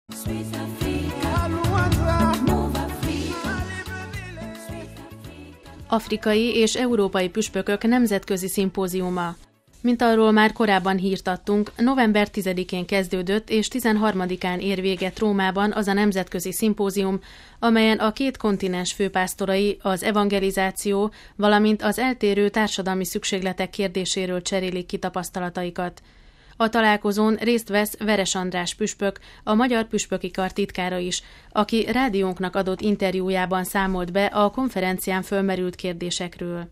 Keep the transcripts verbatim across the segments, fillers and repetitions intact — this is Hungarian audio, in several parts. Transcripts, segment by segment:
Afrikai és európai püspökök nemzetközi szimpóziuma. Mint arról már korábban hírt adtunk, november tizedikén kezdődött és tizenharmadikán ér véget Rómában az a nemzetközi szimpózium, amelyen a két kontinens főpásztorai az evangelizáció, valamint az eltérő társadalmi szükségletek kérdéséről cserélik ki tapasztalataikat. A találkozón részt vesz Veres András püspök, a Magyar Püspöki Kar titkára is, aki rádiónknak adott interjújában számolt be a konferencián fölmerült kérdésekről.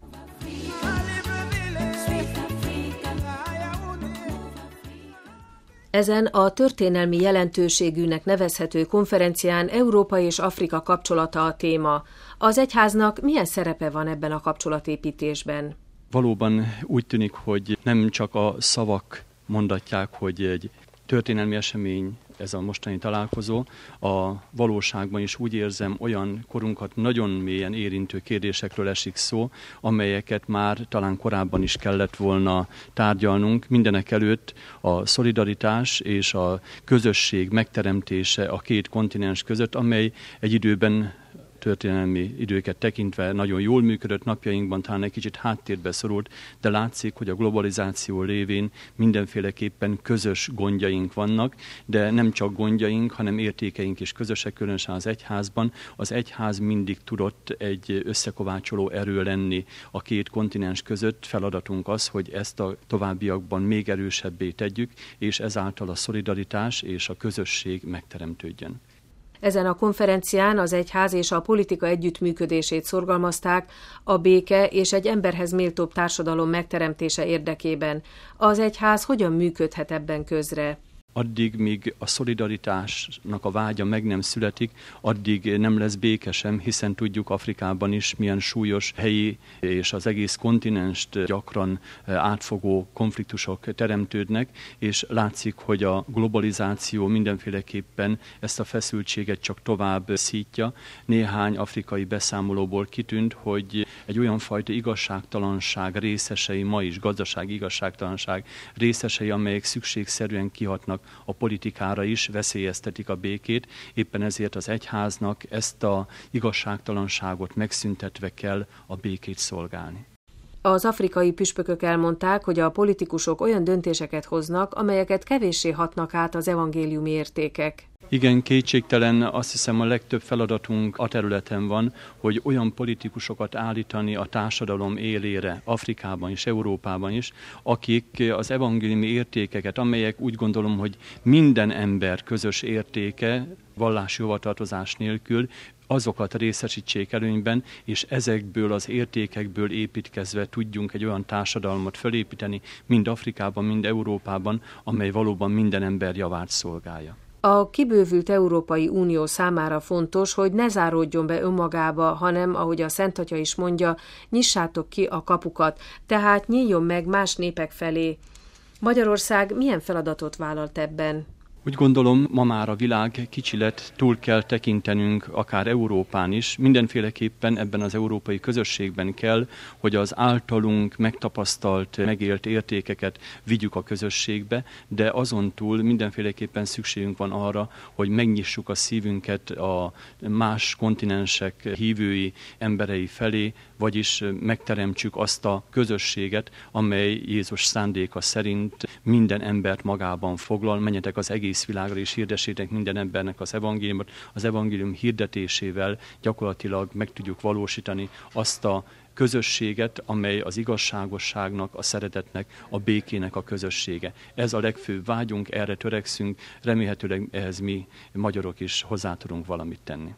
Ezen a történelmi jelentőségűnek nevezhető konferencián Európa és Afrika kapcsolata a téma. Az egyháznak milyen szerepe van ebben a kapcsolatépítésben? Valóban úgy tűnik, hogy nem csak a szavak mondatják, hogy egy történelmi esemény ez a mostani találkozó, a valóságban is úgy érzem, olyan korunkat nagyon mélyen érintő kérdésekről esik szó, amelyeket már talán korábban is kellett volna tárgyalnunk. Mindenek előtt a szolidaritás és a közösség megteremtése a két kontinens között, amely egy időben történelmi időket tekintve nagyon jól működött, napjainkban talán egy kicsit háttérbe szorult, de látszik, hogy a globalizáció révén mindenféleképpen közös gondjaink vannak, de nem csak gondjaink, hanem értékeink is közösek, különösen az egyházban. Az egyház mindig tudott egy összekovácsoló erő lenni a két kontinens között. Feladatunk az, hogy ezt a továbbiakban még erősebbé tegyük, és ezáltal a szolidaritás és a közösség megteremtődjön. Ezen a konferencián az egyház és a politika együttműködését szorgalmazták a béke és egy emberhez méltóbb társadalom megteremtése érdekében. Az egyház hogyan működhet ebben közre? Addig, míg a szolidaritásnak a vágya meg nem születik, addig nem lesz béke sem, hiszen tudjuk Afrikában is milyen súlyos helyi és az egész kontinenst gyakran átfogó konfliktusok teremtődnek, és látszik, hogy a globalizáció mindenféleképpen ezt a feszültséget csak tovább szítja. Néhány afrikai beszámolóból kitűnt, hogy egy olyan fajta igazságtalanság részesei ma is, gazdasági igazságtalanság részesei, amelyek szükségszerűen kihatnak a politikára is, veszélyeztetik a békét, éppen ezért az egyháznak ezt a igazságtalanságot megszüntetve kell a békét szolgálni. Az afrikai püspökök elmondták, hogy a politikusok olyan döntéseket hoznak, amelyeket kevéssé hatnak át az evangéliumi értékek. Igen, kétségtelen, azt hiszem a legtöbb feladatunk a területen van, hogy olyan politikusokat állítani a társadalom élére, Afrikában és Európában is, akik az evangéliumi értékeket, amelyek úgy gondolom, hogy minden ember közös értéke, vallási hovatartozás nélkül, azokat részesítsék előnyben, és ezekből az értékekből építkezve tudjunk egy olyan társadalmat felépíteni, mind Afrikában, mind Európában, amely valóban minden ember javát szolgálja. A kibővült Európai Unió számára fontos, hogy ne záródjon be önmagába, hanem, ahogy a Szent Atya is mondja, nyissátok ki a kapukat, tehát nyíljon meg más népek felé. Magyarország milyen feladatot vállalt ebben? Úgy gondolom, ma már a világ kicsi lett, túl kell tekintenünk akár Európán is. Mindenféleképpen ebben az európai közösségben kell, hogy az általunk megtapasztalt, megélt értékeket vigyük a közösségbe, de azon túl mindenféleképpen szükségünk van arra, hogy megnyissuk a szívünket a más kontinensek hívői emberei felé, vagyis megteremtsük azt a közösséget, amely Jézus szándéka szerint minden embert magában foglal. Menjetek az egész világra és hirdessétek minden embernek az evangéliumot. Az evangélium hirdetésével gyakorlatilag meg tudjuk valósítani azt a közösséget, amely az igazságosságnak, a szeretetnek, a békének a közössége. Ez a legfőbb vágyunk, erre törekszünk, remélhetőleg ehhez mi magyarok is hozzá tudunk valamit tenni.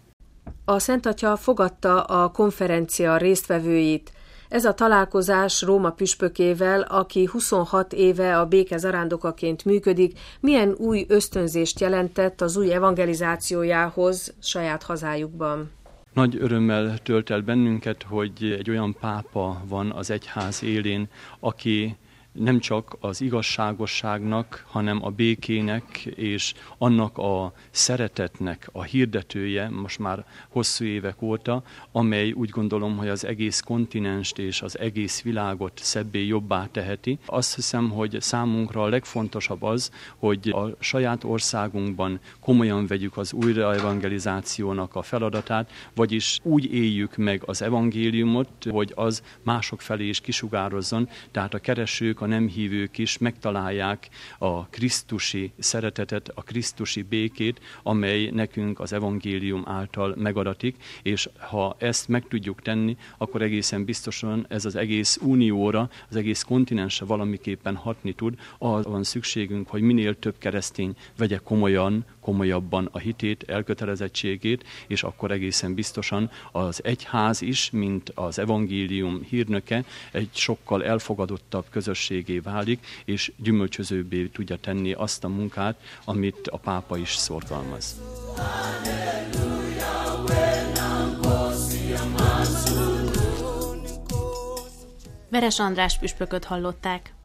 A Szent Atya fogadta a konferencia résztvevőit. Ez a találkozás Róma püspökével, aki huszonhat éve a béke zarándokaként működik, milyen új ösztönzést jelentett az új evangelizációjához saját hazájukban. Nagy örömmel tölt el bennünket, hogy egy olyan pápa van az egyház élén, aki nem csak az igazságosságnak, hanem a békének és annak a szeretetnek a hirdetője most már hosszú évek óta, amely úgy gondolom, hogy az egész kontinenst és az egész világot szebbé jobbá teheti. Azt hiszem, hogy számunkra a legfontosabb az, hogy a saját országunkban komolyan vegyük az újraevangelizációnak a feladatát, vagyis úgy éljük meg az evangéliumot, hogy az mások felé is kisugározzon, tehát a keresők, a nem hívők is megtalálják a krisztusi szeretetet, a krisztusi békét, amely nekünk az evangélium által megadatik, és ha ezt meg tudjuk tenni, akkor egészen biztosan ez az egész unióra, az egész kontinensre valamiképpen hatni tud. Arra van szükségünk, hogy minél több keresztény vegye komolyan, komolyabban a hitét, elkötelezettségét, és akkor egészen biztosan az egyház is, mint az evangélium hírnöke, egy sokkal elfogadottabb közösségé válik, és gyümölcsözőbbé tudja tenni azt a munkát, amit a pápa is szorgalmaz. Veres András püspököt hallották.